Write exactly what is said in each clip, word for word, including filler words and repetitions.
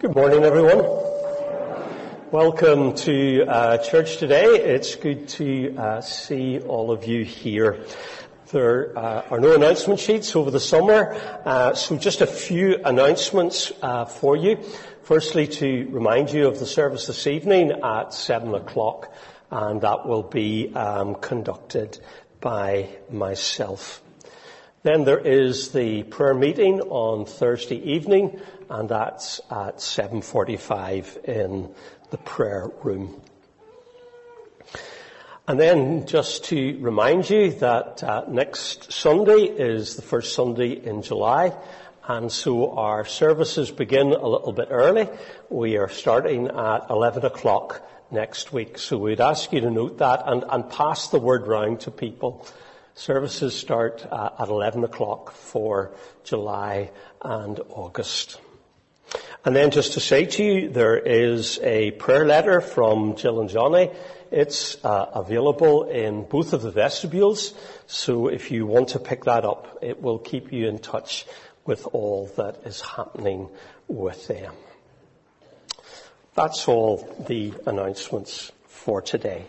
Good morning, everyone. Welcome to uh, church today. It's good to uh, see all of you here. There uh, are no announcement sheets over the summer, uh, so just a few announcements uh, for you. Firstly, to remind you of the service this evening at seven o'clock, and that will be um, conducted by myself. Then there is the prayer meeting on Thursday evening, and that's at seven forty-five in the prayer room. And then just to remind you that uh, next Sunday is the first Sunday in July, and so our services begin a little bit early. We are starting at eleven o'clock next week, so we'd ask you to note that and, and pass the word round to people. Services start uh, at eleven o'clock for July and August. And then just to say to you, there is a prayer letter from Jill and Johnny. It's uh, available in both of the vestibules, so if you want to pick that up, it will keep you in touch with all that is happening with them. That's all the announcements for today.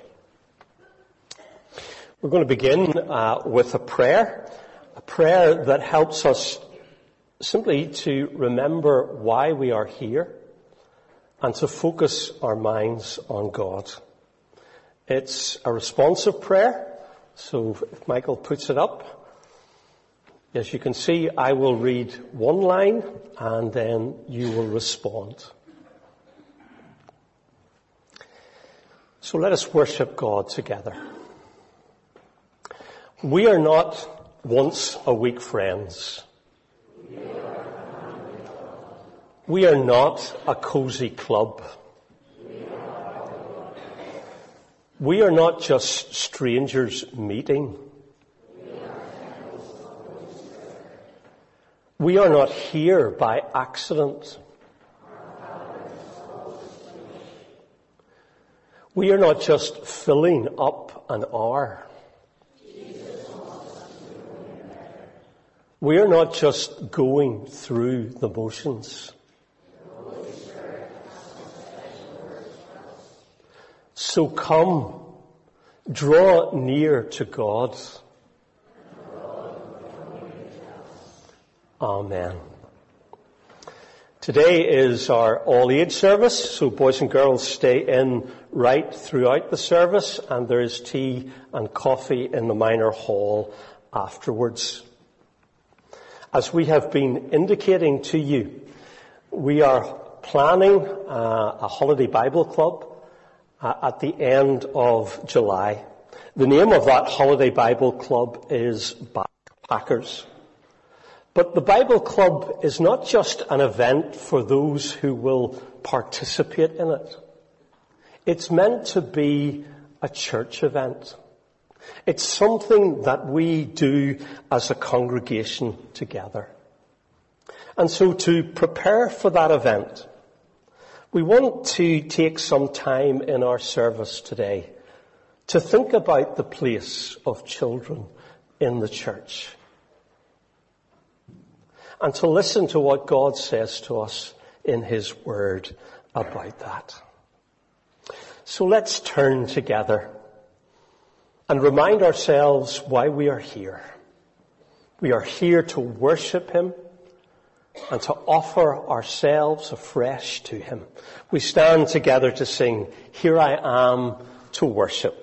We're going to begin uh, with a prayer, a prayer that helps us simply to remember why we are here and to focus our minds on God. It's a responsive prayer, so if Michael puts it up, as you can see, I will read one line and then you will respond. So let us worship God together. We are not once a week friends. We are not a cozy club. We are not just strangers meeting. We are not here by accident. We are not just filling up an hour. We are not just going through the motions. So come, draw near to God. Amen. Today is our all-age service, so boys and girls stay in right throughout the service, and there is tea and coffee in the minor hall afterwards. As we have been indicating to you, we are planning uh, a holiday Bible club uh, at the end of July. The name of that holiday Bible club is Backpackers. But the Bible club is not just an event for those who will participate in it. It's meant to be a church event. It's something that we do as a congregation together. And so to prepare for that event, we want to take some time in our service today to think about the place of children in the church and to listen to what God says to us in His Word about that. So let's turn together and remind ourselves why we are here. We are here to worship Him and to offer ourselves afresh to Him. We stand together to sing, "Here I Am to Worship."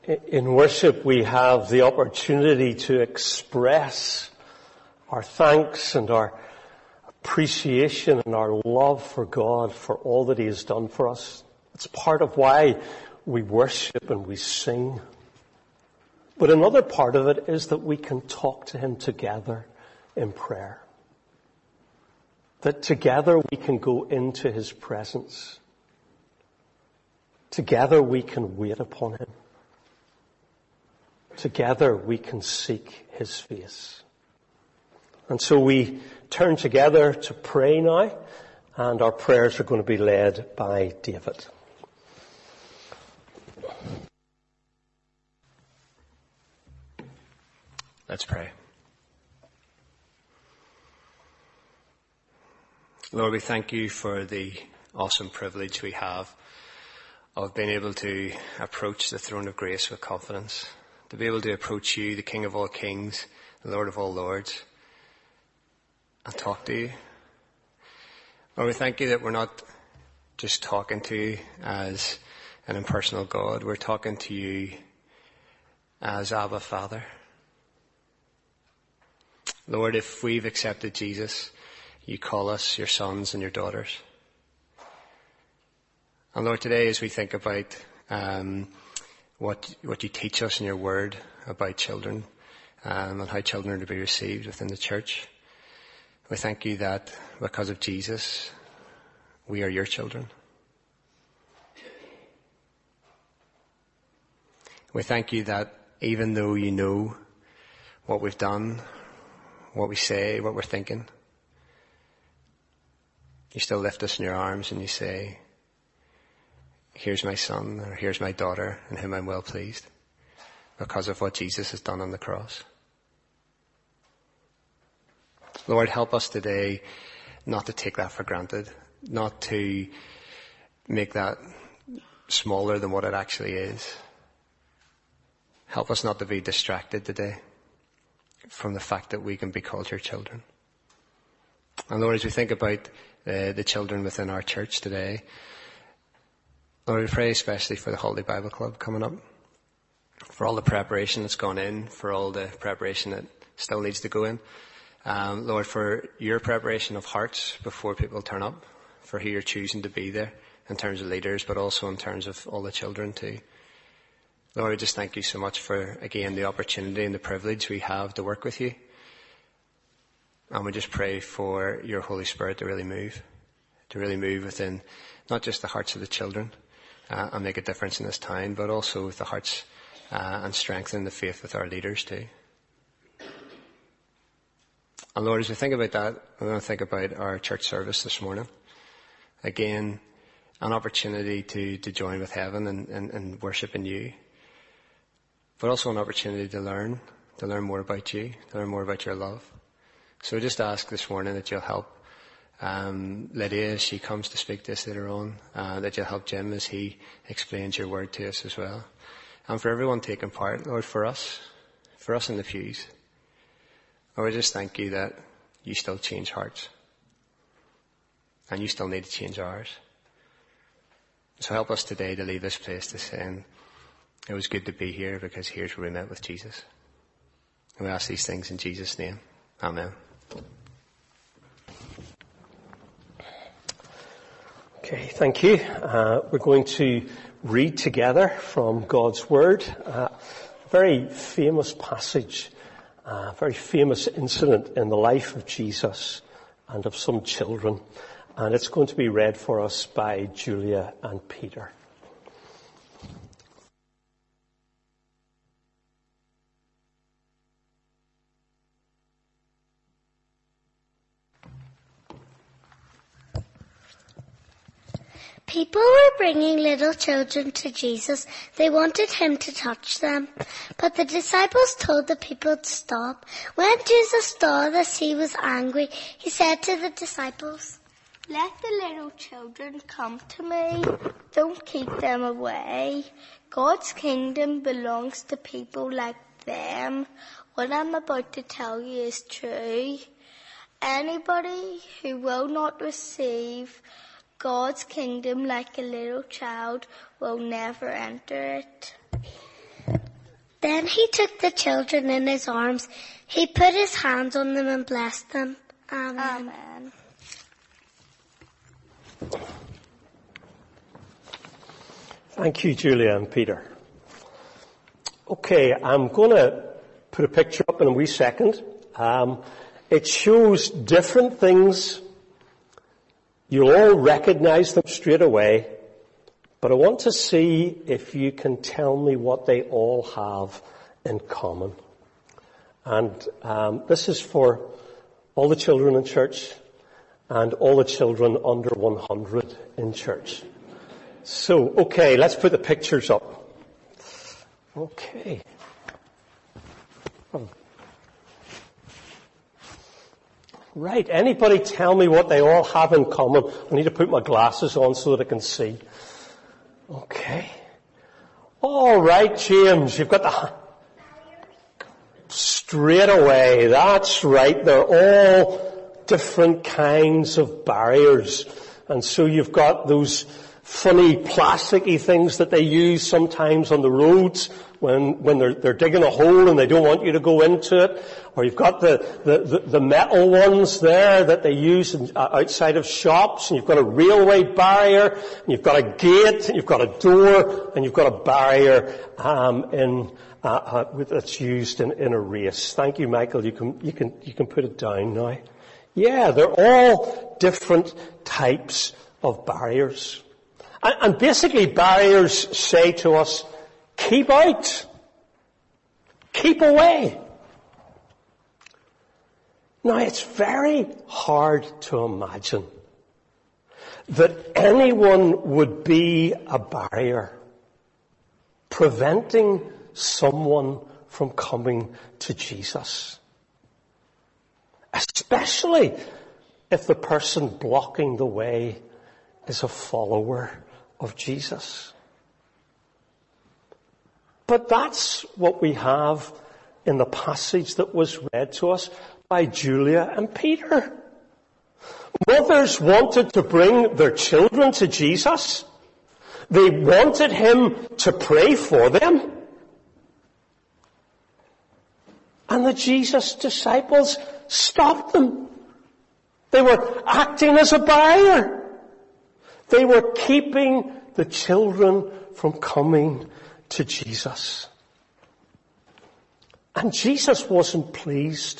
In worship, we have the opportunity to express our thanks and our appreciation and our love for God for all that He has done for us. It's part of why we worship and we sing. But another part of it is that we can talk to Him together in prayer. That together we can go into His presence. Together we can wait upon Him. Together we can seek His face. And so we turn together to pray now, and our prayers are going to be led by David. Let's pray. Lord, we thank you for the awesome privilege we have of being able to approach the throne of grace with confidence. To be able to approach you, the King of all kings, the Lord of all lords, and talk to you. Lord, we thank you that we're not just talking to you as an impersonal God. We're talking to you as Abba Father. Lord, if we've accepted Jesus, you call us your sons and your daughters. And Lord, today as we think about um, what what you teach us in your word about children um, and how children are to be received within the church, we thank you that because of Jesus, we are your children. We thank you that even though you know what we've done, what we say, what we're thinking, you still lift us in your arms and you say, here's my son, or here's my daughter, in whom I'm well pleased, because of what Jesus has done on the cross. Lord, help us today not to take that for granted, not to make that smaller than what it actually is. Help us not to be distracted today from the fact that we can be called your children. And Lord, as we think about uh, the children within our church today, Lord, we pray especially for the Holiday Bible Club coming up, for all the preparation that's gone in, for all the preparation that still needs to go in. Um, Lord, for your preparation of hearts before people turn up, for who you're choosing to be there in terms of leaders, but also in terms of all the children too. Lord, we just thank you so much for, again, the opportunity and the privilege we have to work with you. And we just pray for your Holy Spirit to really move, to really move within not just the hearts of the children, Uh, and make a difference in this time, but also with the hearts uh, and strengthen the faith with our leaders too. And Lord, as we think about that, we're going to think about our church service this morning. Again, an opportunity to, to join with heaven and, and, and worship in you, but also an opportunity to learn, to learn more about you, to learn more about your love. So we just ask this morning that you'll help Um, Lydia, as she comes to speak to us later on, uh, that you'll help Jim as he explains your word to us as well. And for everyone taking part, Lord, for us, for us in the pews, Lord, we just thank you that you still change hearts. And you still need to change ours. So help us today to leave this place to saying, it was good to be here because here's where we met with Jesus. And we ask these things in Jesus' name. Amen. Okay, thank you. Uh, we're going to read together from God's Word uh, a very famous passage, a very famous incident in the life of Jesus and of some children. And it's going to be read for us by Julia and Peter. People were bringing little children to Jesus. They wanted him to touch them. But the disciples told the people to stop. When Jesus saw that he was angry, he said to the disciples, "Let the little children come to me. Don't keep them away. God's kingdom belongs to people like them. What I'm about to tell you is true. Anybody who will not receive God's kingdom like a little child will never enter it." Then he took the children in his arms. He put his hands on them and blessed them. Amen. Amen. Thank you, Julia and Peter. Okay, I'm going to put a picture up in a wee second. Um, it shows different things. You'll all recognize them straight away. But I want to see if you can tell me what they all have in common. And um, this is for all the children in church and all the children under one hundred in church. So, okay, let's put the pictures up. Okay. Oh. Right, anybody tell me what they all have in common? I need to put my glasses on so that I can see. Okay. All right, James, you've got the... Straight away, that's right. They're all different kinds of barriers. And so you've got those funny plasticky things that they use sometimes on the roads when, when they're, they're digging a hole and they don't want you to go into it. Or you've got the, the, the, the metal ones there that they use in, uh, outside of shops, and you've got a railway barrier, and you've got a gate, and you've got a door, and you've got a barrier um, in uh, uh, that's used in, in a race. Thank you, Michael. You can you can you can put it down now. Yeah, they're all different types of barriers, and, and basically barriers say to us, keep out, keep away. Now, it's very hard to imagine that anyone would be a barrier preventing someone from coming to Jesus. Especially if the person blocking the way is a follower of Jesus. But that's what we have in the passage that was read to us by Julia and Peter. Mothers wanted to bring their children to Jesus. They wanted him to pray for them. And the Jesus disciples stopped them. They were acting as a barrier. They were keeping the children from coming to Jesus. And Jesus wasn't pleased.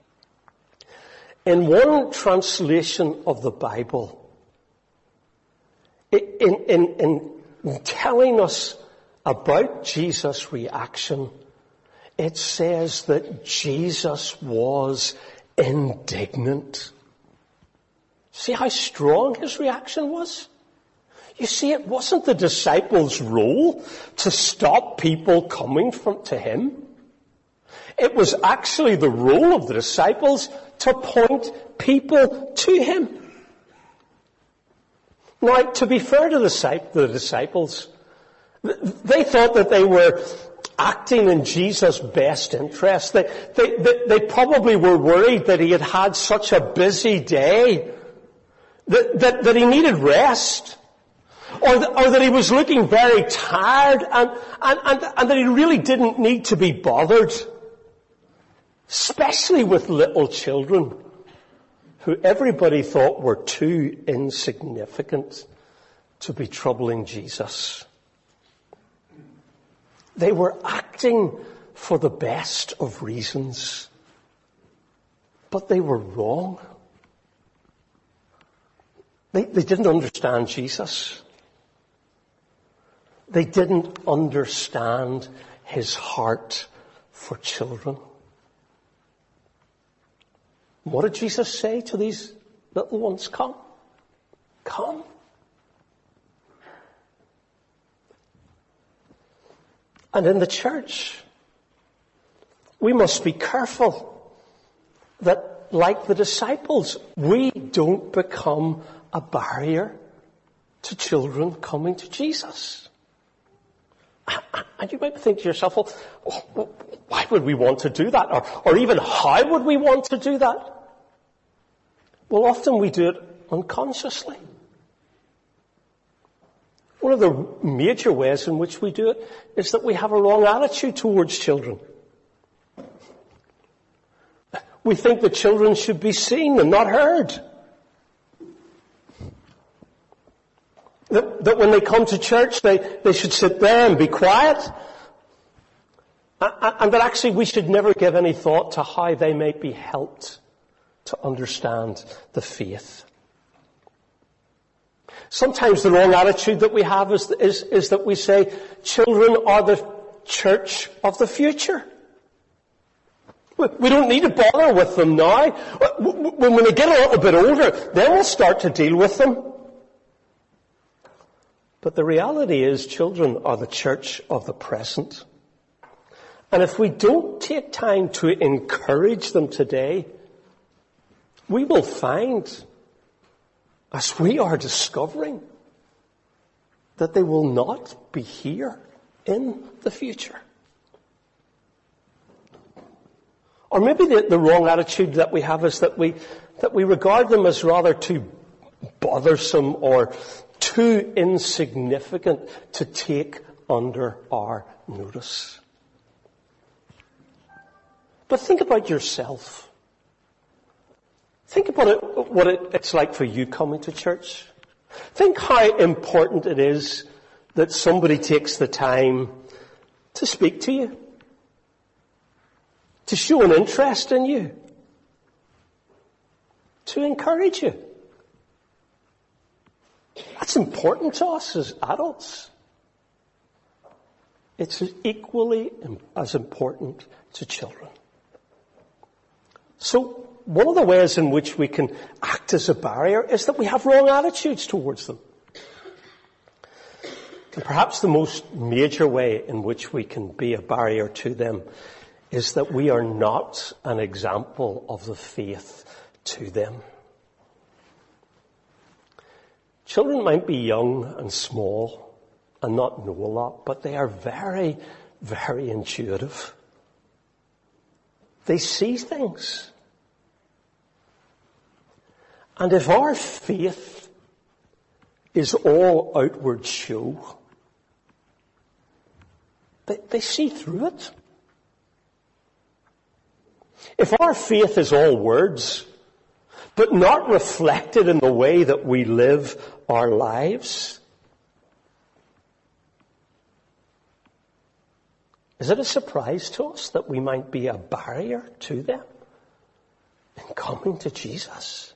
In one translation of the Bible, in, in, in telling us about Jesus' reaction, it says that Jesus was indignant. See how strong his reaction was? You see, it wasn't the disciples' role to stop people coming from to him. It was actually the role of the disciples to point people to him. Now, to be fair to the disciples, they thought that they were acting in Jesus' best interest. They, they, they, they probably were worried that he had had such a busy day that, that, that he needed rest. Or that, or that he was looking very tired and, and, and, and that he really didn't need to be bothered. Especially with little children who everybody thought were too insignificant to be troubling Jesus. They were acting for the best of reasons, but they were wrong. They, they didn't understand Jesus. They didn't understand his heart for children. What did Jesus say to these little ones? Come. Come. And in the church, we must be careful that, like the disciples, we don't become a barrier to children coming to Jesus. And you might think to yourself, well, why would we want to do that? Or, or even how would we want to do that? Well, often we do it unconsciously. One of the major ways in which we do it is that we have a wrong attitude towards children. We think that children should be seen and not heard. That, that when they come to church, they, they should sit there and be quiet. And, and that actually we should never give any thought to how they may be helped to understand the faith. Sometimes the wrong attitude that we have is, is, is that we say children are the church of the future. We don't need to bother with them now. When they get a little bit older, then we'll start to deal with them. But the reality is children are the church of the present. And if we don't take time to encourage them today, we will find, as we are discovering, that they will not be here in the future. Or maybe the, the wrong attitude that we have is that we, that we regard them as rather too bothersome or too insignificant to take under our notice. But think about yourself. Think about it, what it, it's like for you coming to church. Think how important it is that somebody takes the time to speak to you, to show an interest in you, to encourage you. That's important to us as adults. It's equally as important to children. So, one of the ways in which we can act as a barrier is that we have wrong attitudes towards them. And perhaps the most major way in which we can be a barrier to them is that we are not an example of the faith to them. Children might be young and small and not know a lot, but they are very, very intuitive. They see things. And if our faith is all outward show, they, they see through it. If our faith is all words, but not reflected in the way that we live our lives, is it a surprise to us that we might be a barrier to them in coming to Jesus?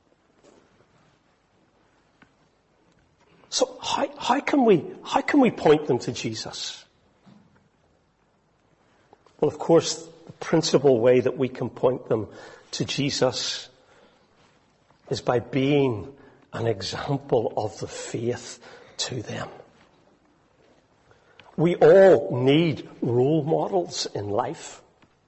So how, how can we, how can we point them to Jesus? Well, of course, the principal way that we can point them to Jesus is by being an example of the faith to them. We all need role models in life.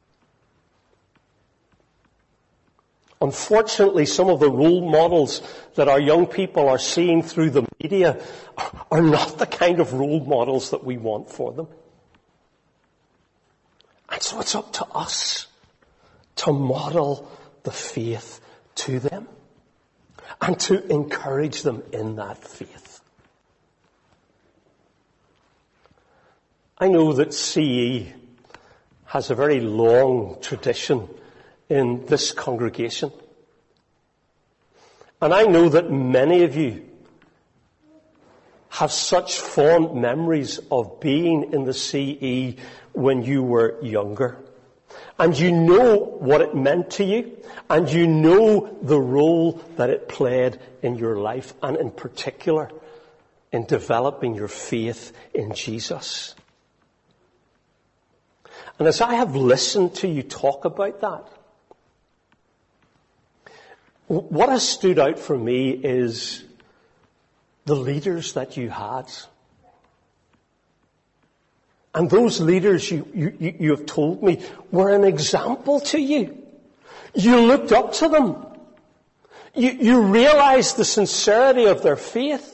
Unfortunately, some of the role models that our young people are seeing through the media are not the kind of role models that we want for them. And so it's up to us to model the faith to them and to encourage them in that faith. I know that C E has a very long tradition in this congregation. And I know that many of you have such fond memories of being in the C E when you were younger. And you know what it meant to you, and you know the role that it played in your life, and in particular, in developing your faith in Jesus. And as I have listened to you talk about that, what has stood out for me is the leaders that you had. And those leaders you, you, you have told me were an example to you. You looked up to them. You, you realized the sincerity of their faith.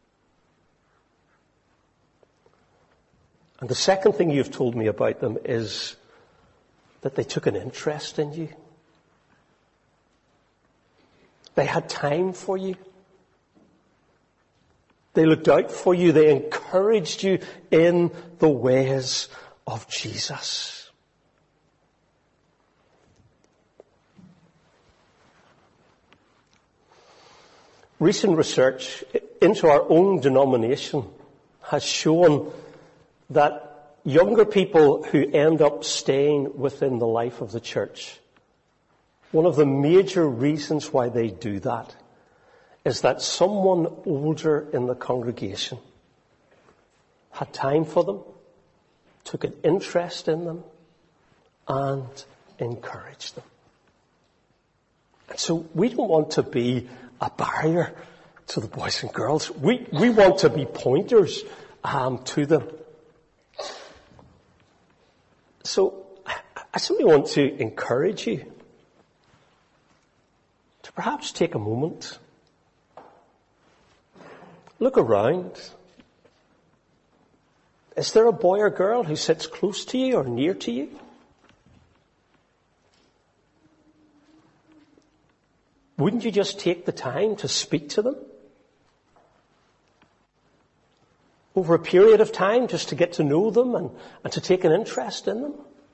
And the second thing you've told me about them is that they took an interest in you. They had time for you. They looked out for you. They encouraged you in the ways of Jesus. Recent research into our own denomination has shown that younger people who end up staying within the life of the church, one of the major reasons why they do that is that someone older in the congregation had time for them, took an interest in them, and encouraged them. And so we don't want to be a barrier to the boys and girls. We, we want to be pointers um, to them. So I simply want to encourage you to perhaps take a moment, look around. Is there a boy or girl who sits close to you or near to you? Wouldn't you just take the time to speak to them? Over a period of time, just to get to know them and, and to take an interest in them?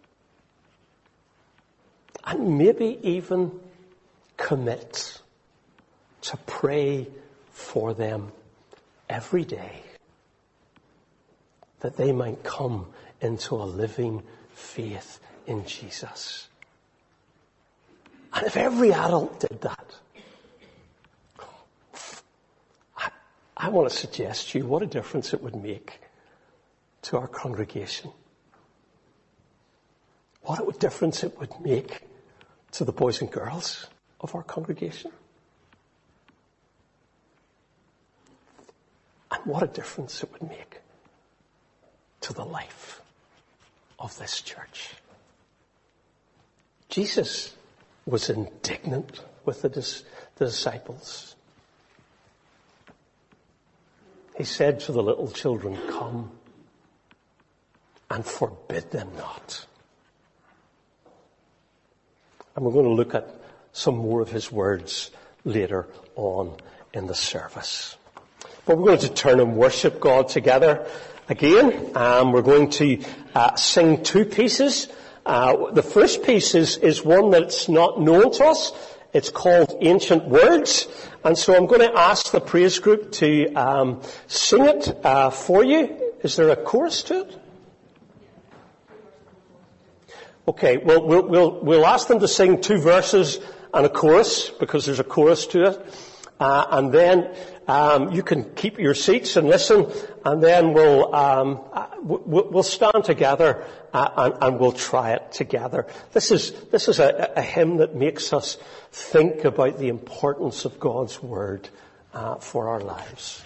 And maybe even commit to pray for them every day, that they might come into a living faith in Jesus. And if every adult did that, I, I want to suggest to you what a difference it would make to our congregation. What a difference it would make to the boys and girls of our congregation. And what a difference it would make to the life of this church. Jesus was indignant with the, dis- the disciples. He said to the little children, "Come," and forbid them not. And we're going to look at some more of his words later on in the service. But we're going to turn and worship God together again. Um, we're going to uh, sing two pieces. Uh, the first piece is, is one that's not known to us. It's called Ancient Words. And so I'm going to ask the praise group to um, sing it uh, for you. Is there a chorus to it? Okay, well, we'll, we'll, we'll ask them to sing two verses and a chorus, because there's a chorus to it. Uh, and then um, you can keep your seats and listen, and then we'll um, we'll, we'll stand together uh, and, and we'll try it together. This is this is a, a hymn that makes us think about the importance of God's Word uh, for our lives.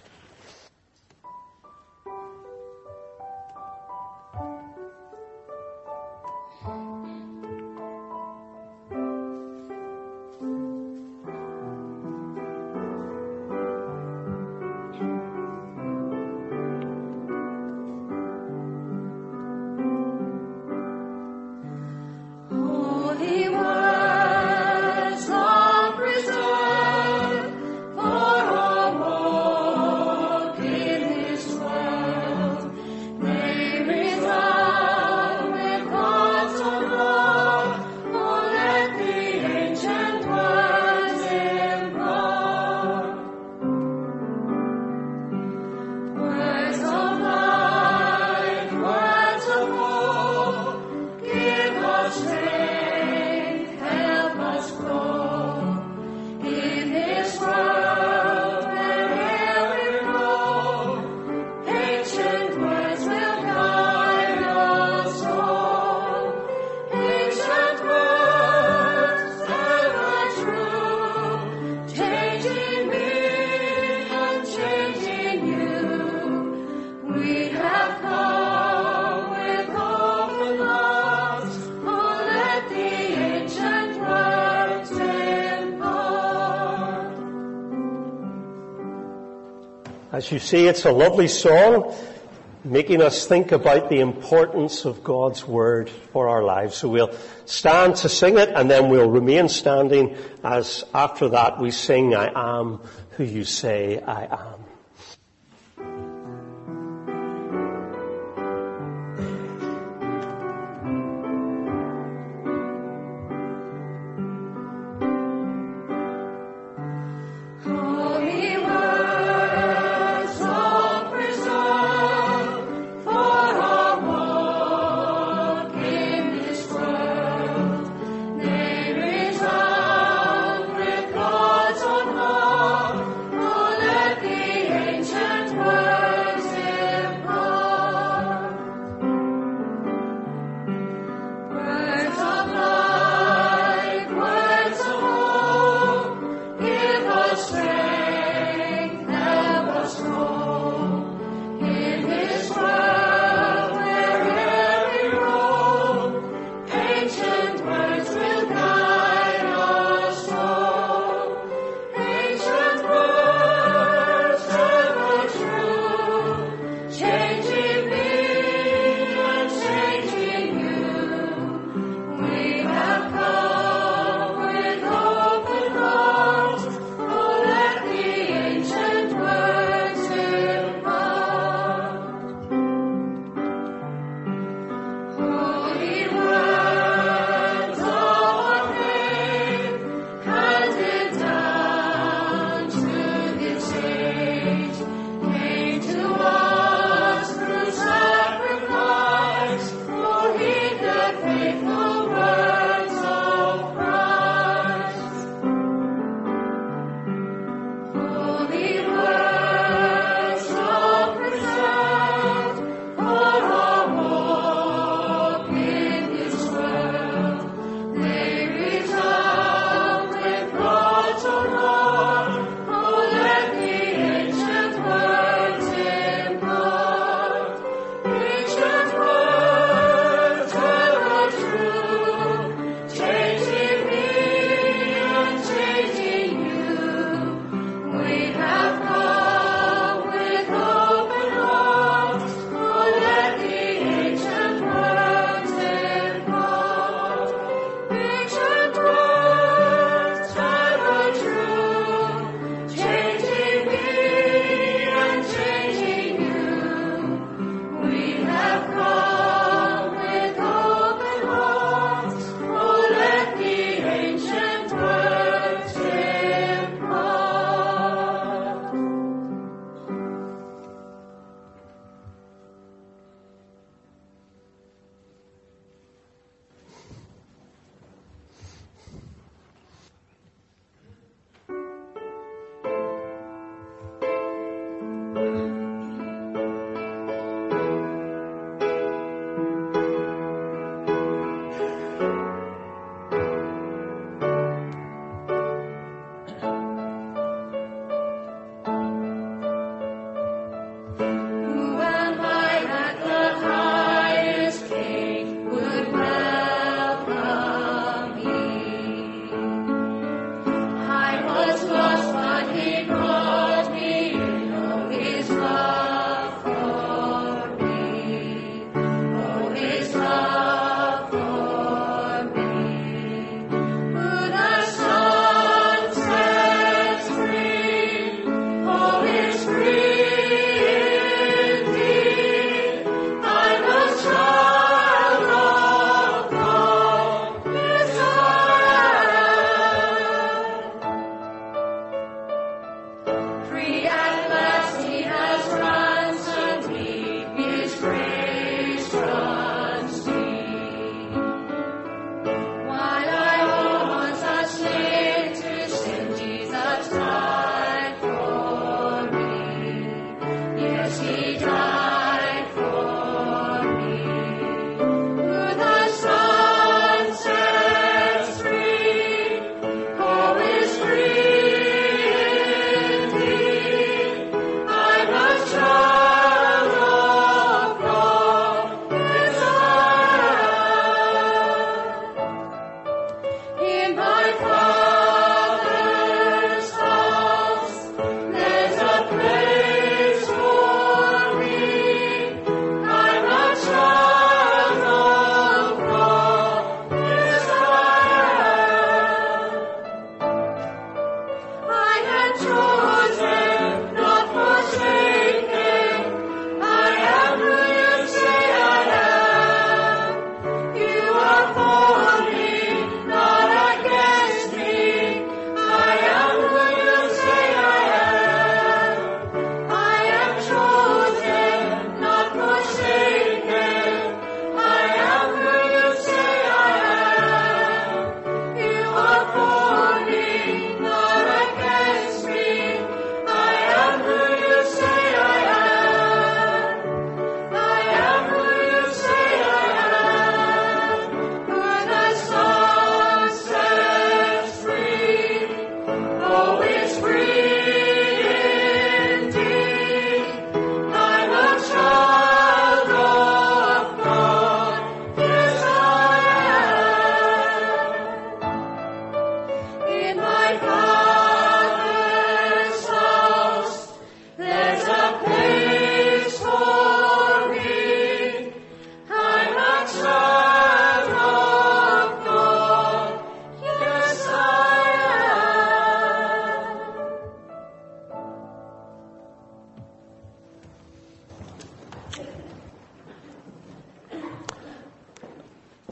As you see, it's a lovely song, making us think about the importance of God's Word for our lives. So we'll stand to sing it, and then we'll remain standing as after that we sing, "I am who you say I am."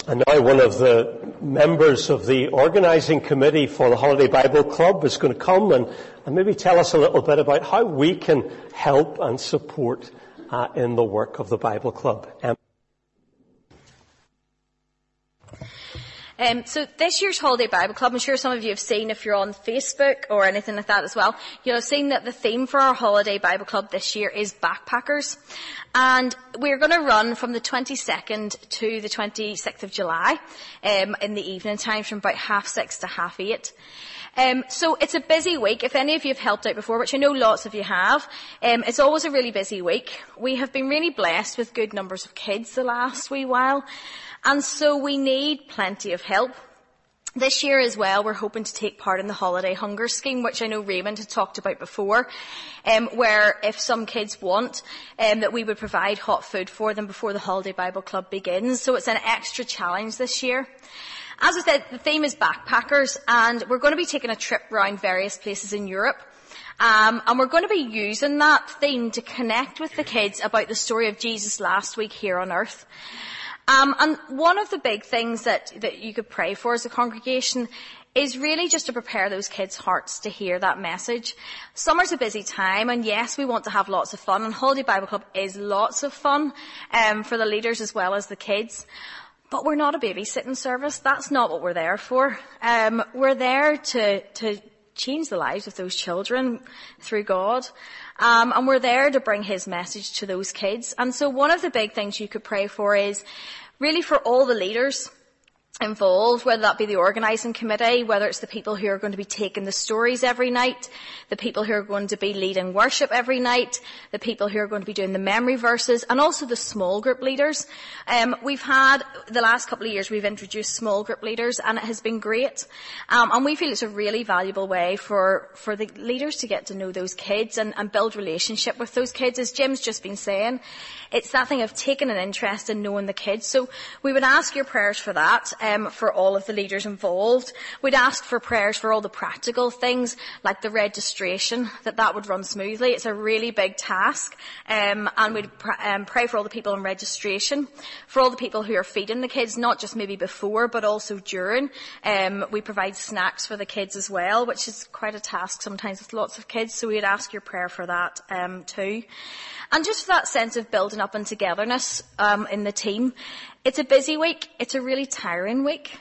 And now one of the members of the organising committee for the Holiday Bible Club is going to come and, and maybe tell us a little bit about how we can help and support uh, in the work of the Bible Club. Um, Um, so this year's Holiday Bible Club, I'm sure some of you have seen if you're on Facebook or anything like that as well, you'll have seen that the theme for our Holiday Bible Club this year is backpackers. And we're going to run from the twenty-second to the twenty-sixth of July um, in the evening time from about half six to half eight. Um, so it's a busy week. If any of you have helped out before, which I know lots of you have, um, it's always a really busy week. We have been really blessed with good numbers of kids the last wee while. And so we need plenty of help. This year as well, we're hoping to take part in the Holiday Hunger Scheme, which I know Raymond had talked about before, um, where if some kids want, um, that we would provide hot food for them before the Holiday Bible Club begins. So it's an extra challenge this year. As I said, the theme is backpackers, and we're going to be taking a trip around various places in Europe. Um, and we're going to be using that theme to connect with the kids about the story of Jesus last week here on earth. Um, and one of the big things that, that you could pray for as a congregation is really just to prepare those kids' hearts to hear that message. Summer's a busy time, and yes, we want to have lots of fun, and Holiday Bible Club is lots of fun um, for the leaders as well as the kids. But we're not a babysitting service. That's not what we're there for. Um, we're there to, to change the lives of those children through God. Um, and we're there to bring his message to those kids. And so one of the big things you could pray for is really for all the leaders involved, whether that be the organising committee, whether it's the people who are going to be taking the stories every night, the people who are going to be leading worship every night, the people who are going to be doing the memory verses, and also the small group leaders. Um, we've had, the last couple of years, we've introduced small group leaders, and it has been great. Um, and we feel it's a really valuable way for, for the leaders to get to know those kids and, and build relationship with those kids. As Jim's just been saying, it's that thing of taking an interest in knowing the kids. So we would ask your prayers for that. Um, for all of the leaders involved. We'd ask for prayers for all the practical things, like the registration, that that would run smoothly. It's a really big task. Um, and we'd pr- um, pray for all the people in registration, for all the people who are feeding the kids, not just maybe before, but also during. Um, we provide snacks for the kids as well, which is quite a task sometimes with lots of kids, so we'd ask your prayer for that um, too. And just for that sense of building up and togetherness um, in the team. It's a busy week. It's a really tiring week.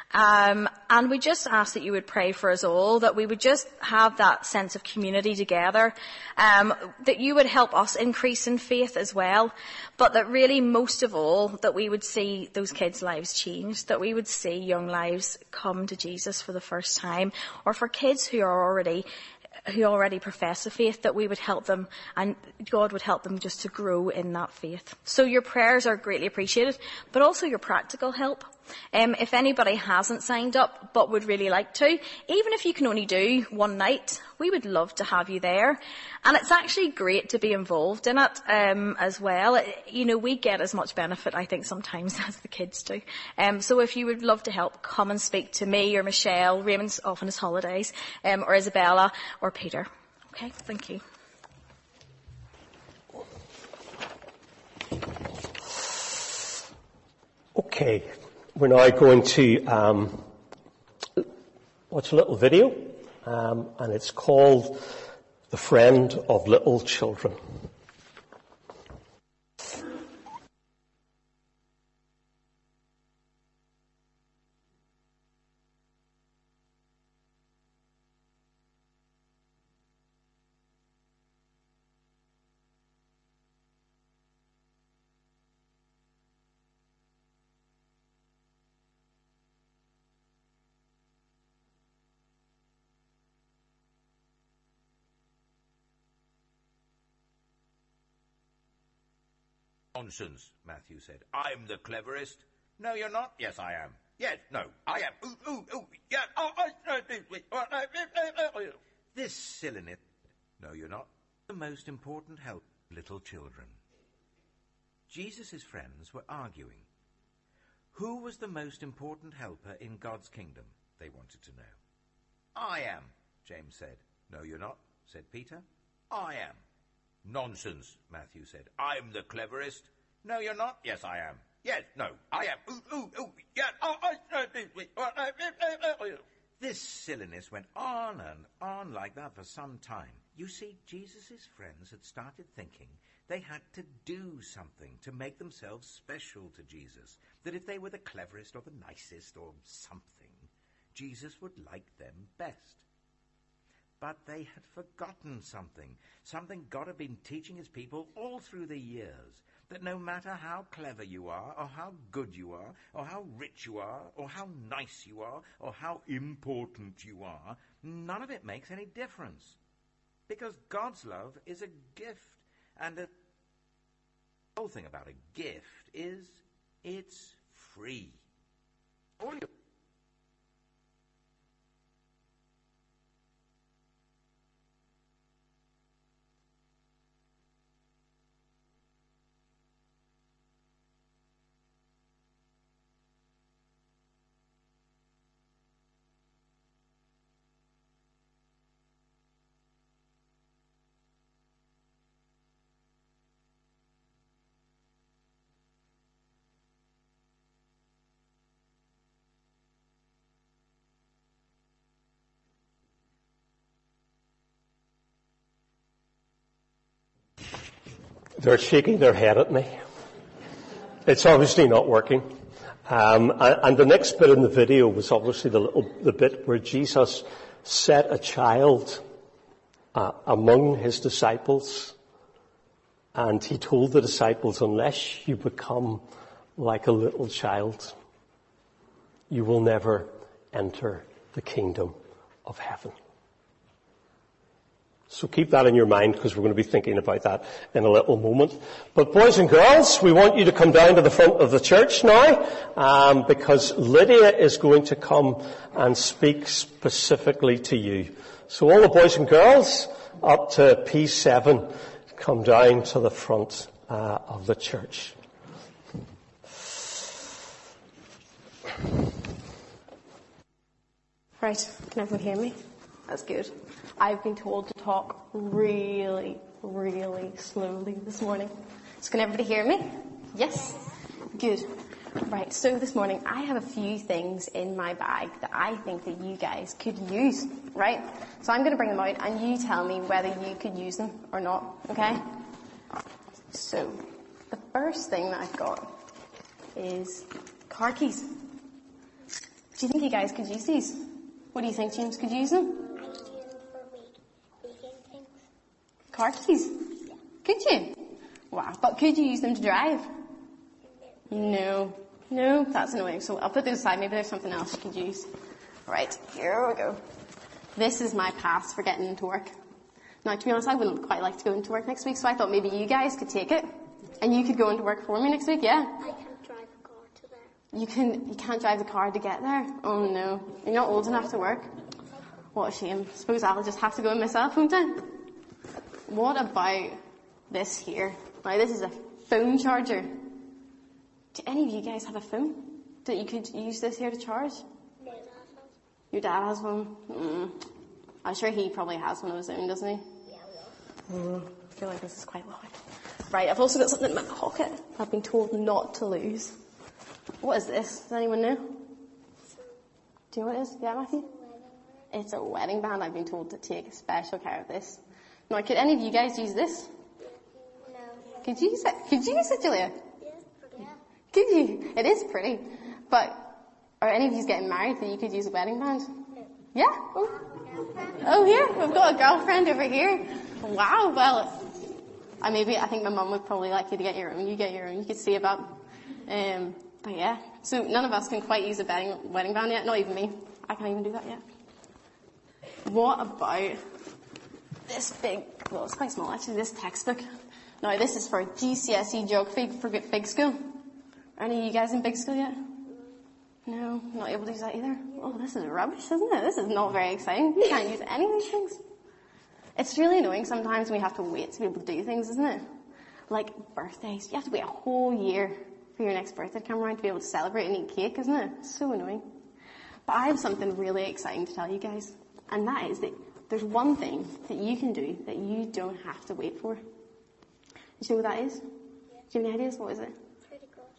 Um, and we just ask that you would pray for us all, that we would just have that sense of community together, um, that you would help us increase in faith as well, but that really most of all, that we would see those kids' lives change, that we would see young lives come to Jesus for the first time, or for kids who are already who already profess a faith, that we would help them and God would help them just to grow in that faith. So your prayers are greatly appreciated, but also your practical help. Um, if anybody hasn't signed up but would really like to, even if you can only do one night, we would love to have you there. And it's actually great to be involved in it um, as well. It, you know, we get as much benefit, I think, sometimes as the kids do. Um, so if you would love to help, come and speak to me or Michelle, Raymond's off on his holidays, um, or Isabella or Peter. Okay, thank you. Okay. We're now going to um, watch a little video, um, and it's called The Friend of Little Children. Nonsense, Matthew said. I'm the cleverest. No, you're not. Yes, I am. Yes, no, I am. Ooh, ooh, ooh. Yeah. Oh, oh, oh, this silliness. No, you're not. The most important help, little children. Jesus' friends were arguing. Who was the most important helper in God's kingdom? They wanted to know. I am, James said. No, you're not, said Peter. I am. Nonsense, Matthew said. I'm the cleverest. No, you're not. Yes, I am. Yes, no, I am. Ooh, ooh, ooh, yeah, oh, I, uh, uh, This silliness went on and on like that for some time. You see, Jesus' friends had started thinking they had to do something to make themselves special to Jesus, that if they were the cleverest or the nicest or something, Jesus would like them best. But they had forgotten something, something God had been teaching his people all through the years, that no matter how clever you are, or how good you are, or how rich you are, or how nice you are, or how important you are, none of it makes any difference. Because God's love is a gift, and the whole thing about a gift is it's free. All you They're shaking their head at me. It's obviously not working. Um, and, and the next bit in the video was obviously the little, the bit where Jesus set a child uh, among his disciples, and he told the disciples, unless you become like a little child, you will never enter the kingdom of heaven. So keep that in your mind, because we're going to be thinking about that in a little moment. But boys and girls, we want you to come down to the front of the church now, um, because Lydia is going to come and speak specifically to you. So all the boys and girls up to P seven, come down to the front uh, of the church. Right, can everyone hear me? That's good. I've been told to talk really, really slowly this morning. So can everybody hear me? Yes? Good. Right, so this morning I have a few things in my bag that I think that you guys could use, right? So I'm going to bring them out and you tell me whether you could use them or not, okay? So, the first thing that I've got is car keys. Do you think you guys could use these? What do you think, James? Could you use them? Car keys? Yeah. Could you? Wow. But could you use them to drive? No. No, that's annoying. So I'll put those aside. Maybe there's something else you could use. Right, here we go. This is my pass for getting into work. Now, to be honest, I wouldn't quite like to go into work next week, so I thought maybe you guys could take it. And you could go into work for me next week, yeah? I can't drive a car to there. You can, you can't drive the car to get there? Oh no. You're not old enough to work? What a shame. Suppose I'll just have to go in myself, won't I? What about this here? Now, this is a phone charger. Do any of you guys have a phone that you could use this here to charge? No. Your dad has one? Mm. I'm sure he probably has one of his own, doesn't he? Yeah, we are. Mm. I feel like this is quite loud. Right, I've also got something in my pocket I've been told not to lose. What is this? Does anyone know? Do you know what it is? Yeah, Matthew? It's a wedding band. I've been told to take special care of this. Now, could any of you guys use this? No. Could you use it? Could you use it, Julia? Yeah. Could you? It is pretty. But are any of you getting married that you could use a wedding band? No. Yeah? Oh. Oh, here. We've got a girlfriend over here. Wow. Well, I maybe, I think my mum would probably like you to get your own. You get your own. You could see about. Um, but yeah. So none of us can quite use a wedding, wedding band yet. Not even me. I can't even do that yet. What about this big, well, it's quite small actually, this textbook. Now, this is for G C S E Geography for big school. Are any of you guys in big school yet? No, not able to use that either. Oh, this is rubbish, isn't it? This is not very exciting. You can't use any of these things. It's really annoying sometimes when we have to wait to be able to do things, isn't it? Like birthdays. You have to wait a whole year for your next birthday to come around to be able to celebrate and eat cake, isn't it? It's so annoying. But I have something really exciting to tell you guys. And that is that there's one thing that you can do that you don't have to wait for. Do you know what that is? Yeah. Do you have any ideas? What is it? Pretty good.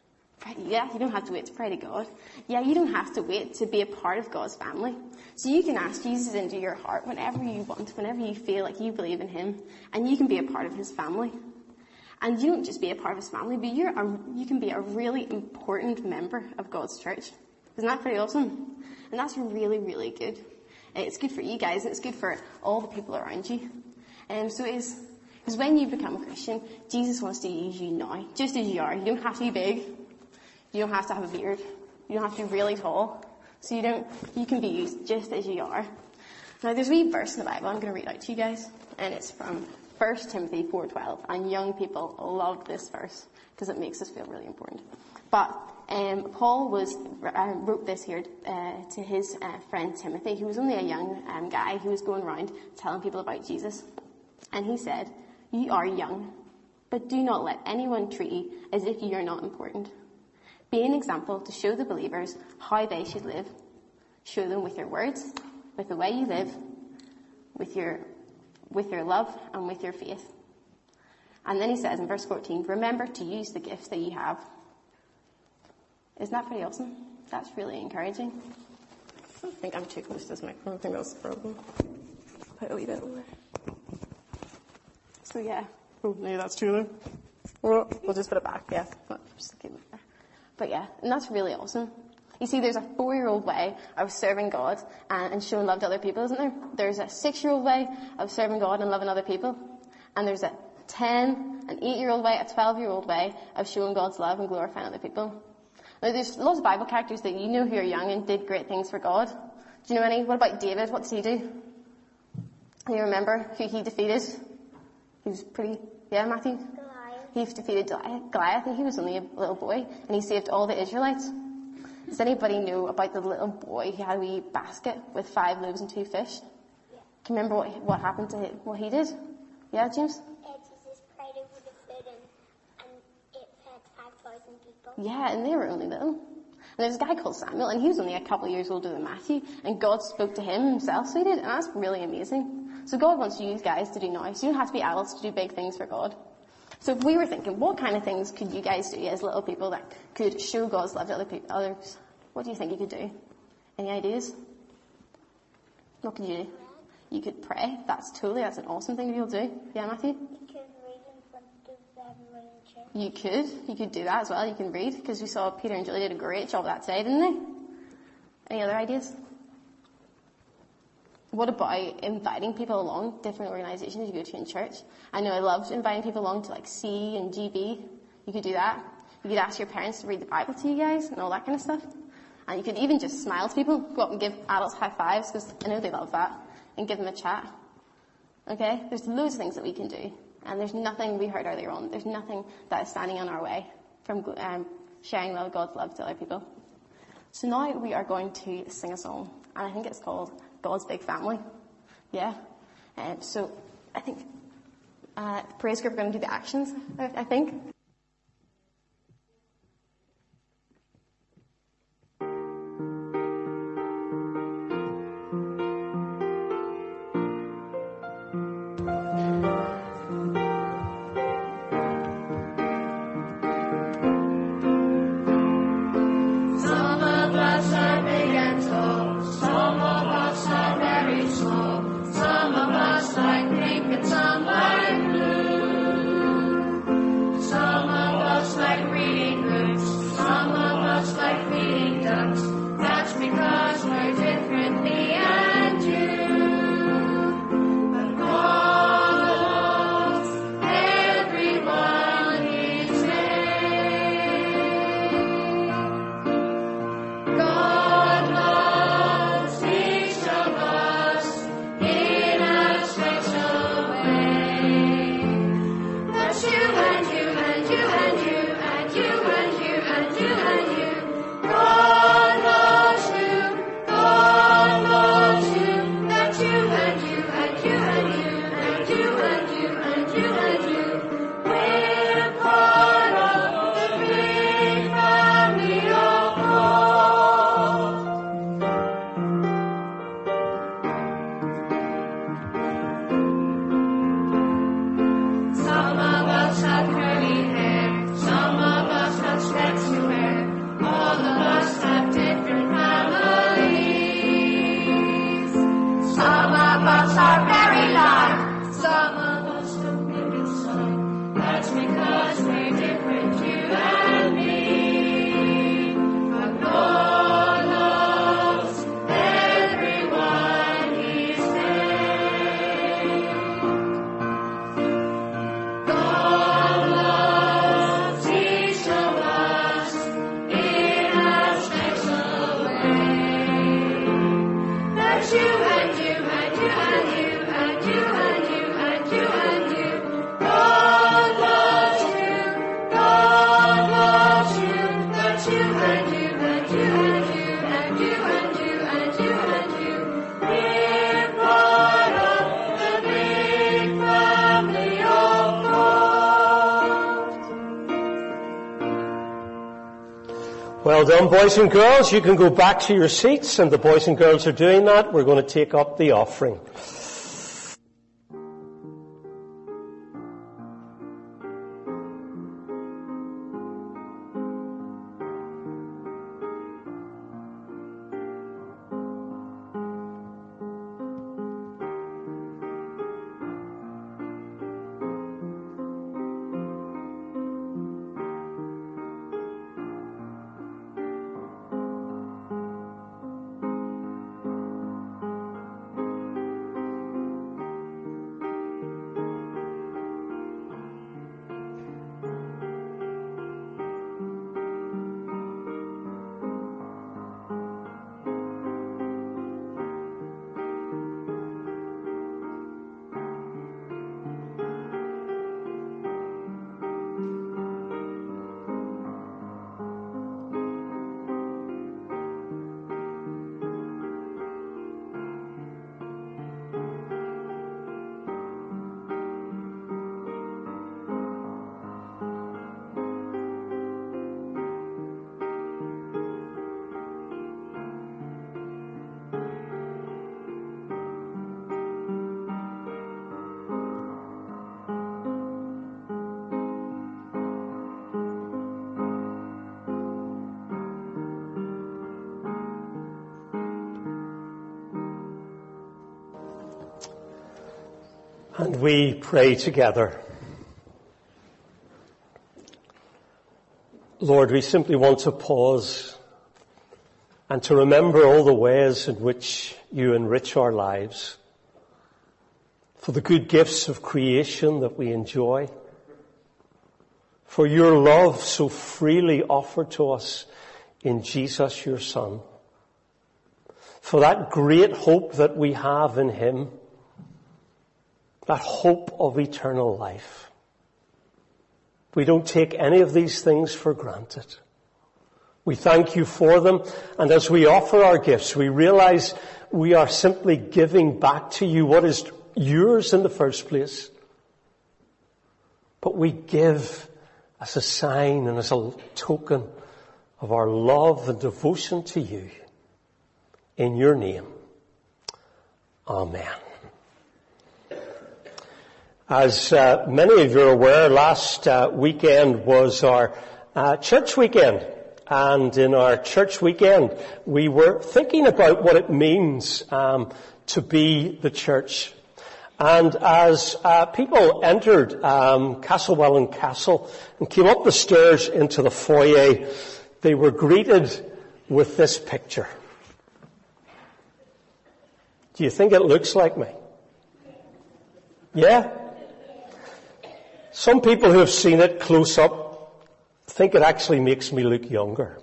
pray, yeah, you don't have to wait to pray to God. Yeah, you don't have to wait to be a part of God's family. So you can ask Jesus into your heart whenever you want, whenever you feel like you believe in him, and you can be a part of his family. And you don't just be a part of his family, but you're a, you can be a really important member of God's church. Isn't that pretty awesome? And that's really, really good. It's good for you guys, and it's good for all the people around you. And um, so it is, because when you become a Christian, Jesus wants to use you now, just as you are. You don't have to be big. You don't have to have a beard. You don't have to be really tall. So you don't, you can be used just as you are. Now there's a wee verse in the Bible I'm going to read out to you guys, and it's from First Timothy four twelve, and young people love this verse because it makes us feel really important. But um, Paul was uh, wrote this here uh, to his uh, friend Timothy, who was only a young um, guy who was going around telling people about Jesus. And he said, "You are young, but do not let anyone treat you as if you are not important. Be an example to show the believers how they should live. Show them with your words, with the way you live, with your with your love, and with your faith." And then he says in verse fourteen, "Remember to use the gifts that you have." Isn't that pretty awesome? That's really encouraging. I don't think I'm too close to this microphone. I think that's the problem. Put a wee bit over. So yeah. Oh, no, that's too low. Well, we'll just put it back, yeah. Just keep it there. But yeah, and that's really awesome. You see, there's a four-year-old way of serving God and, and showing love to other people, isn't there? There's a six-year-old way of serving God and loving other people. And there's a ten, an eight-year-old way, a twelve-year-old way of showing God's love and glorifying other people. Now, there's lots of Bible characters that you know who are young and did great things for God. Do you know any? What about David? What did he do? Do you remember who he defeated? He was pretty, yeah, Matthew? Goliath. He defeated Goliath, and he was only a little boy, and he saved all the Israelites. Does anybody know about the little boy who had a wee basket with five loaves and two fish? Yeah. Can you remember what, what happened to him, what he did? Yeah, James? Uh, Jesus prayed over the food and, and it fed five thousand people. Yeah, and they were only little. And there's a guy called Samuel, and he was only a couple of years older than Matthew, and God spoke to him himself, so he did, and that's really amazing. So God wants you guys to do now, so you don't have to be adults to do big things for God. So if we were thinking, what kind of things could you guys do as little people that could show God's love to other people, others? What do you think you could do? Any ideas? What could you do? You could pray. That's totally, that's an awesome thing to be able to do. Yeah, Matthew? You could read in front of everyone in church. You could. You could do that as well. You can read, because we saw Peter and Julie did a great job of that today, didn't they? Any other ideas? What about inviting people along, different organisations you go to in church? I know I loved inviting people along to like C and G B. You could do that. You could ask your parents to read the Bible to you guys and all that kind of stuff. And you could even just smile to people, go up and give adults high fives, because I know they love that, and give them a chat. Okay? There's loads of things that we can do. And there's nothing, we heard earlier on, there's nothing that is standing on our way from um, sharing love, God's love to other people. So now we are going to sing a song, and I think it's called God's Big Family. Yeah. Um, so I think uh, the praise group are going to do the actions, I, I think. Some of us have curly hair, some of us have specs to wear. Well done, boys and girls. You can go back to your seats, and the boys and girls are doing that. We're going to take up the offering. And we pray together. Lord, we simply want to pause and to remember all the ways in which you enrich our lives, for the good gifts of creation that we enjoy, for your love so freely offered to us in Jesus, your Son, for that great hope that we have in him, that hope of eternal life. We don't take any of these things for granted. We thank you for them, and as we offer our gifts, we realize we are simply giving back to you what is yours in the first place. But we give as a sign and as a token of our love and devotion to you. In your name. Amen. As uh, many of you are aware, last uh, weekend was our uh, church weekend. And in our church weekend, we were thinking about what it means um, to be the church. And as uh, people entered um, Castlewellan Castle and came up the stairs into the foyer, they were greeted with this picture. Do you think it looks like me? Yeah? Some people who have seen it close up think it actually makes me look younger.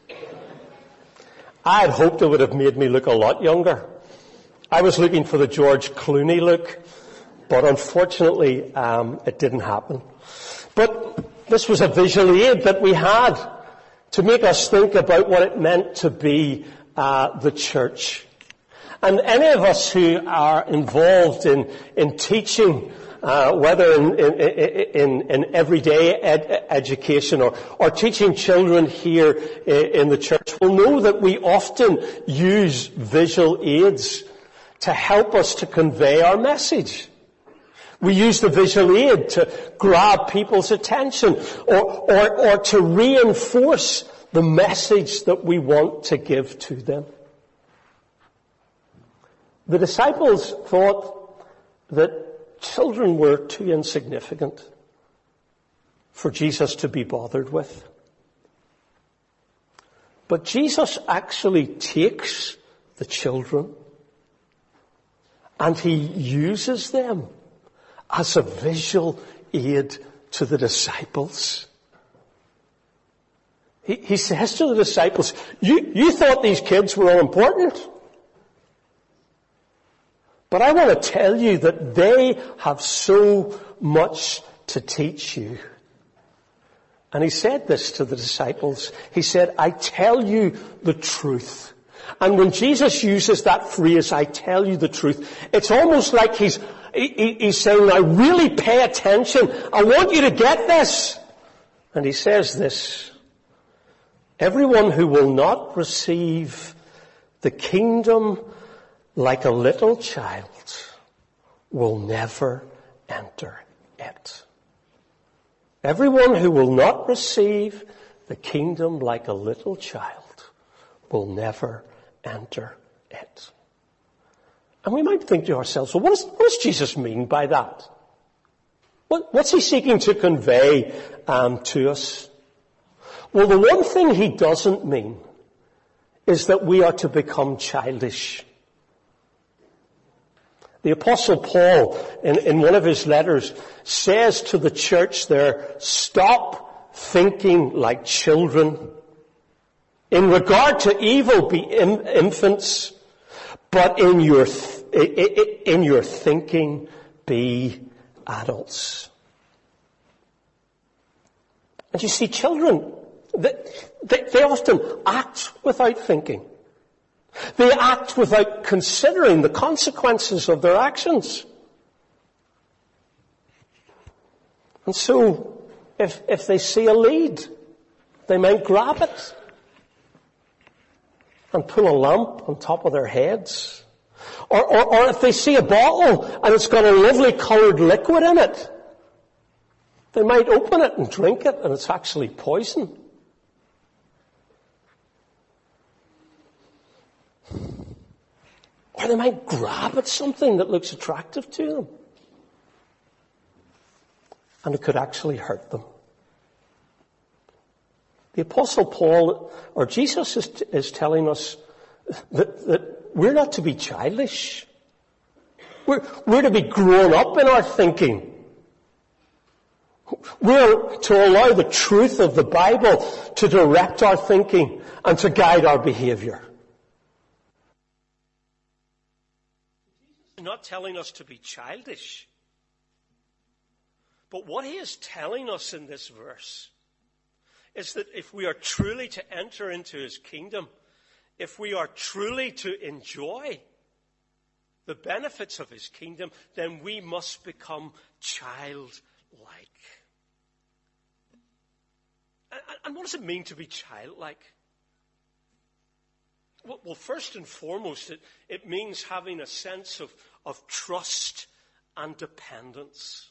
I had hoped it would have made me look a lot younger. I was looking for the George Clooney look, but unfortunately um, it didn't happen. But this was a visual aid that we had to make us think about what it meant to be uh, the church. And any of us who are involved in, in teaching, uh, whether in, in, in, in everyday ed- education or, or teaching children here in the church, will know that we often use visual aids to help us to convey our message. We use the visual aid to grab people's attention or, or, or to reinforce the message that we want to give to them. The disciples thought that children were too insignificant for Jesus to be bothered with. But Jesus actually takes the children and he uses them as a visual aid to the disciples. He, he says to the disciples, you, you thought these kids were all important. But I want to tell you that they have so much to teach you. And he said this to the disciples. He said, I tell you the truth. And when Jesus uses that phrase, I tell you the truth, it's almost like he's, he, he's saying, now really pay attention. I want you to get this. And he says this, Everyone who will not receive the kingdom like a little child will never enter it. Everyone who will not receive the kingdom like a little child will never enter it. And we might think to ourselves, well, what, is, what does Jesus mean by that? What, what's he seeking to convey um, to us? Well, the one thing he doesn't mean is that we are to become childish. The Apostle Paul, in, in one of his letters, says to the church there, stop thinking like children. In regard to evil, be in, infants, but in your, th- in your thinking, be adults. And you see, children, they, they, they often act without thinking. They act without considering the consequences of their actions. And so, if, if they see a lead, they might grab it and pull a lamp on top of their heads. Or, or, or if they see a bottle and it's got a lovely coloured liquid in it, they might open it and drink it and it's actually poison. Or they might grab at something that looks attractive to them. And it could actually hurt them. The Apostle Paul, or Jesus is, is telling us that, that we're not to be childish. We're, we're to be grown up in our thinking. We're to allow the truth of the Bible to direct our thinking and to guide our behaviour. He's not telling us to be childish. But what he is telling us in this verse is that if we are truly to enter into his kingdom, if we are truly to enjoy the benefits of his kingdom, then we must become childlike. And what does it mean to be childlike? Well, first and foremost, it, it means having a sense of, of trust and dependence.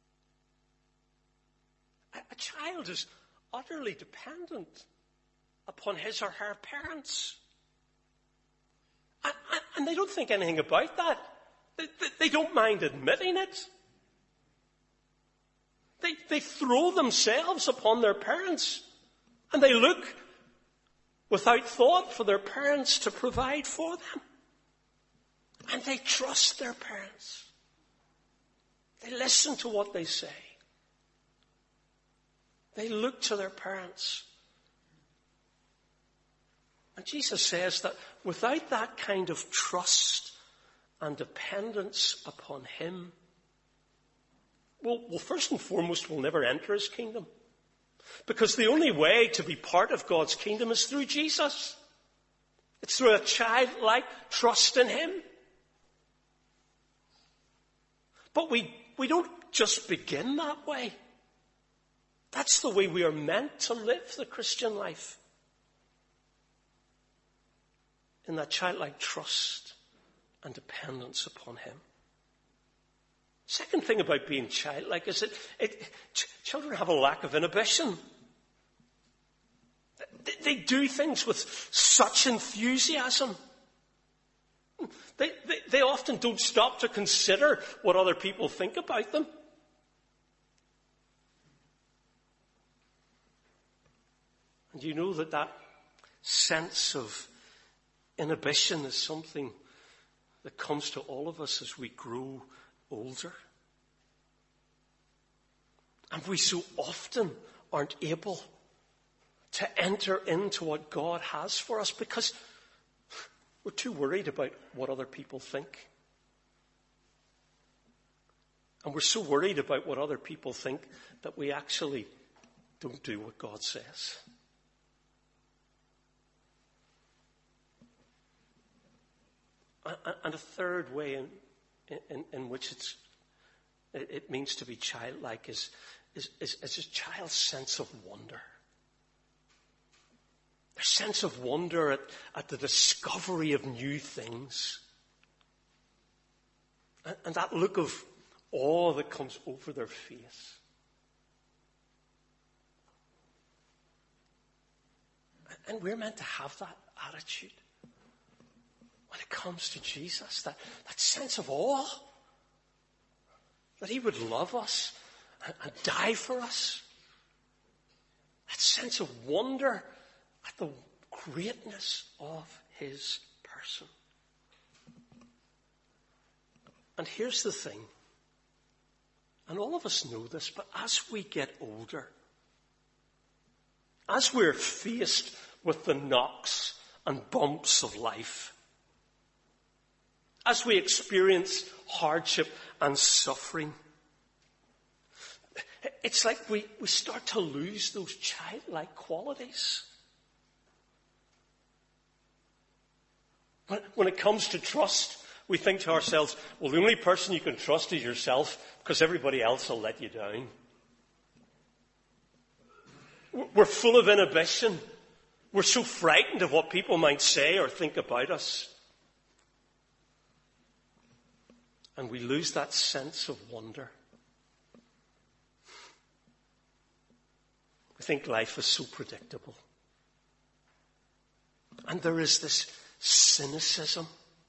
A, a child is utterly dependent upon his or her parents. And, and they don't think anything about that. They, they, they don't mind admitting it. They, they throw themselves upon their parents and they look without thought for their parents to provide for them. And they trust their parents. They listen to what they say. They look to their parents. And Jesus says that without that kind of trust and dependence upon him, well, well, first and foremost, we'll never enter his kingdom. Because the only way to be part of God's kingdom is through Jesus. It's through a childlike trust in him. But we, we don't just begin that way. That's the way we are meant to live the Christian life. In that childlike trust and dependence upon him. Second thing about being childlike is that it, ch- children have a lack of inhibition. They, they do things with such enthusiasm. They, they, they often don't stop to consider what other people think about them. And you know that that sense of inhibition is something that comes to all of us as we grow older. And we so often aren't able to enter into what God has for us because we're too worried about what other people think. And we're so worried about what other people think that we actually don't do what God says. And a third way in, in, in which it's, it means to be childlike is, is, is, is a child's sense of wonder. sense of wonder at, at the discovery of new things. And, and that look of awe that comes over their face. And we're meant to have that attitude when it comes to Jesus, that, that sense of awe, that he would love us and, and die for us. That sense of wonder at the greatness of his person. And here's the thing, and all of us know this, but as we get older, as we're faced with the knocks and bumps of life, as we experience hardship and suffering, it's like we, we start to lose those childlike qualities. When, when it comes to trust, we think to ourselves, well, the only person you can trust is yourself because everybody else will let you down. We're full of inhibition. We're so frightened of what people might say or think about us. And we lose that sense of wonder. We think life is so predictable. And there is this cynicism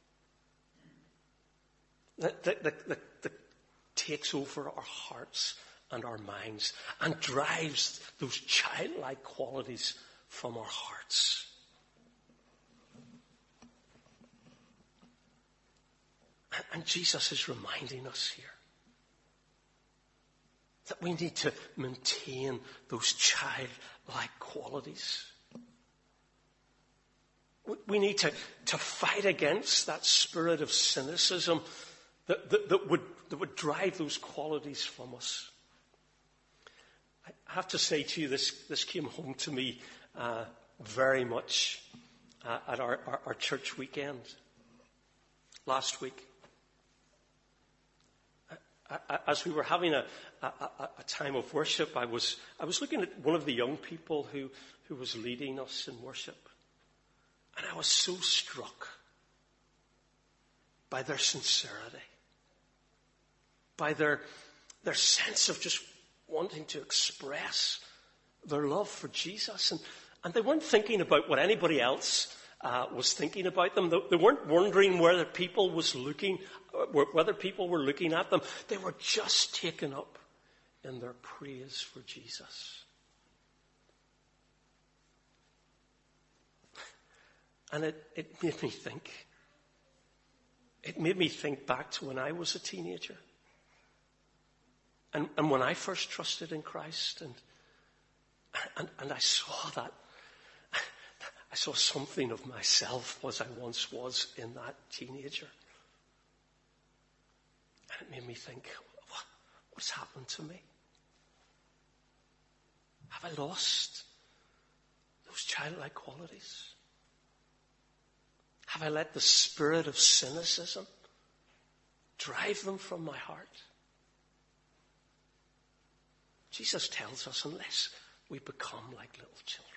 that, that, that, that, that takes over our hearts and our minds and drives those childlike qualities from our hearts. And Jesus is reminding us here that we need to maintain those childlike qualities. We need to, to fight against that spirit of cynicism that, that, that, would, that would drive those qualities from us. I have to say to you, this, this came home to me uh, very much uh, at our, our, our church weekend last week. As we were having a, a, a time of worship, I was, I was looking at one of the young people who, who was leading us in worship. And I was so struck by their sincerity, by their, their sense of just wanting to express their love for Jesus. And, and they weren't thinking about what anybody else uh, was thinking about them. They, they weren't wondering whether people was looking, whether people were looking at them. They were just taken up in their praise for Jesus. And it, it made me think. It made me think back to when I was a teenager. And, and when I first trusted in Christ, and, and, and I saw that, I saw something of myself as I once was in that teenager. And it made me think, what, what's happened to me? Have I lost those childlike qualities? Have I let the spirit of cynicism drive them from my heart? Jesus tells us, unless we become like little children,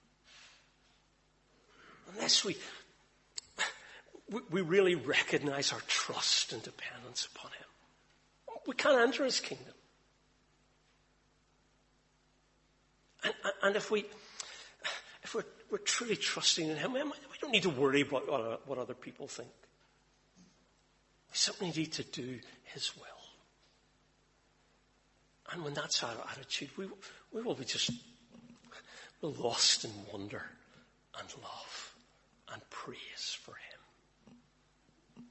unless we, we really recognize our trust and dependence upon him, we can't enter his kingdom. And, and if we, if we're, we're truly trusting in him, we don't need to worry about what, what other people think. We simply need to do his will. And when that's our attitude, we, we will be just we're lost in wonder and love and praise for him.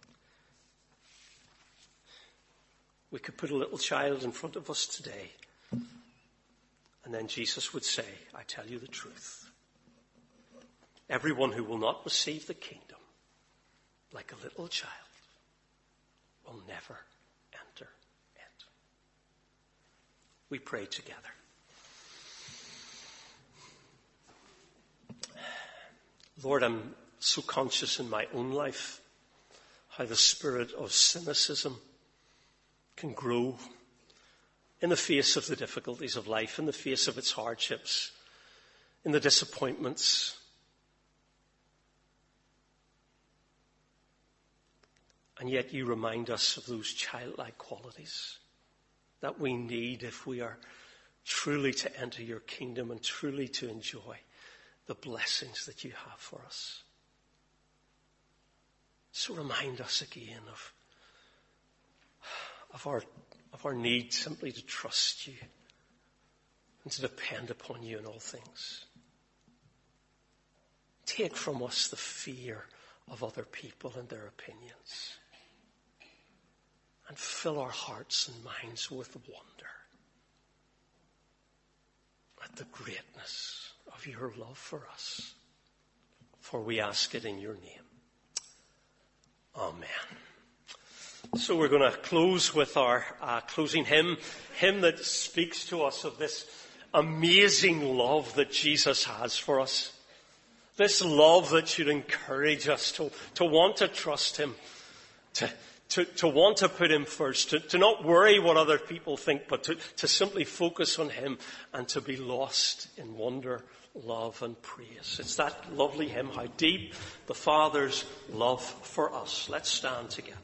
We could put a little child in front of us today, and then Jesus would say, I tell you the truth. Everyone who will not receive the kingdom like a little child will never enter it. We pray together. Lord, I'm so conscious in my own life how the spirit of cynicism can grow in the face of the difficulties of life, in the face of its hardships, in the disappointments, And yet you remind us of those childlike qualities that we need if we are truly to enter your kingdom and truly to enjoy the blessings that you have for us. So remind us again of, of, our, of our need simply to trust you and to depend upon you in all things. Take from us the fear of other people and their opinions. And fill our hearts and minds with wonder at the greatness of your love for us. For we ask it in your name. Amen. So we're going to close with our uh, closing hymn, hymn that speaks to us of this amazing love that Jesus has for us. This love that should encourage us to, to want to trust him, to, to, to want to put him first, to, to not worry what other people think, but to, to simply focus on him and to be lost in wonder, love and praise. It's that lovely hymn, How Deep the Father's Love for Us. Let's stand together.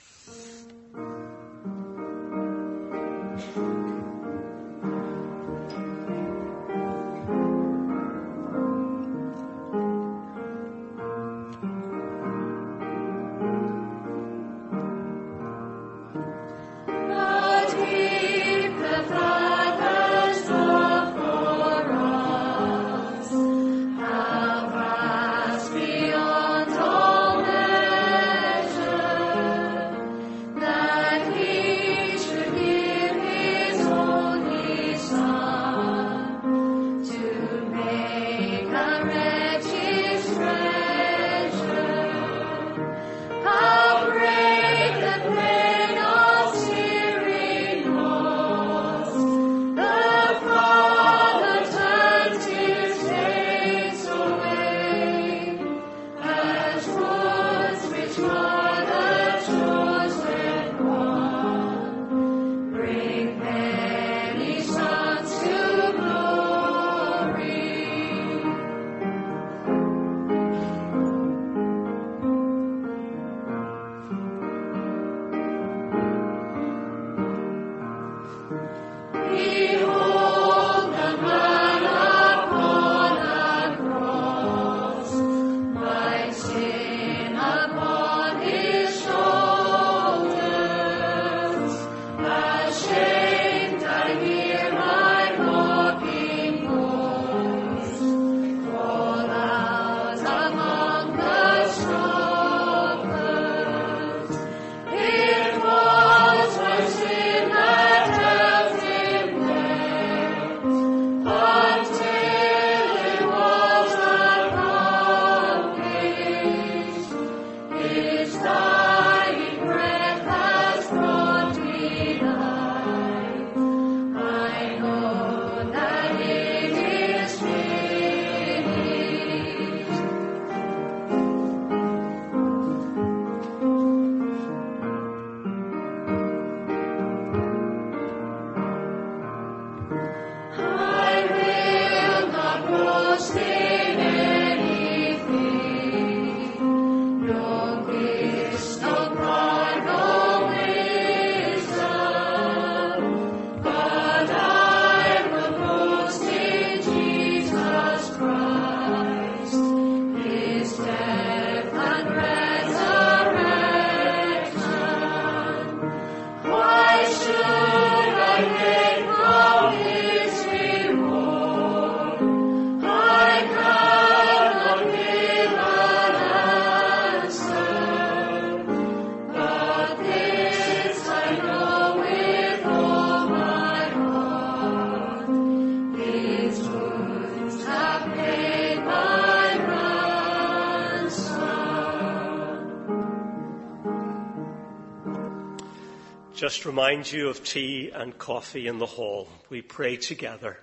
Just remind you of tea and coffee in the hall. We pray together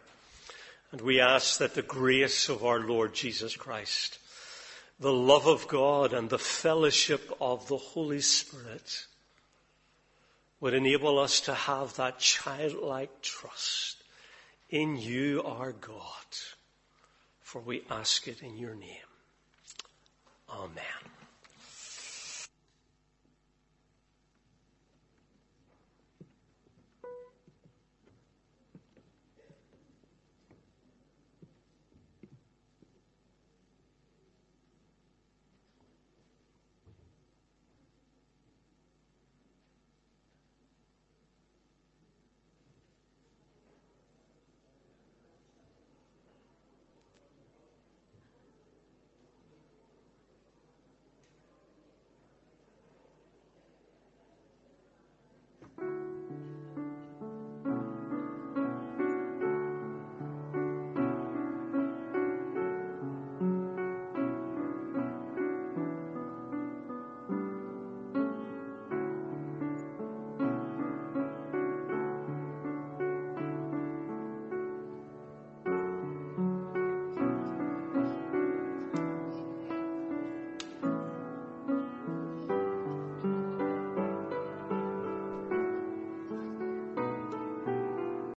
and we ask that the grace of our Lord Jesus Christ, the love of God and the fellowship of the Holy Spirit would enable us to have that childlike trust in you, our God, for we ask it in your name. Amen.